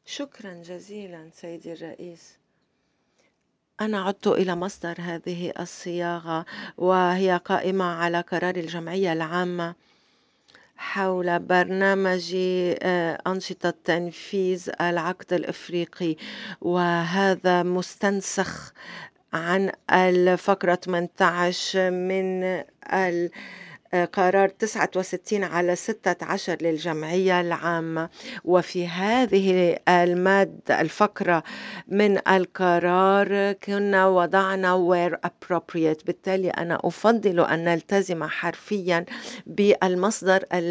شكرا جزيلا سيدي الرئيس. أنا عدت إلى مصدر هذه الصياغة، وهي قائمة على قرار الجمعية العامة حول برنامج أنشطة تنفيذ العقد الإفريقي، وهذا مستنسخ عن الفقرة 18 من قرار 69 على 16 للجمعية العامة. وفي هذه الفقرة من القرار كنا وضعنا where appropriate، بالتالي أنا أفضل أن نلتزم حرفيا بالمصدر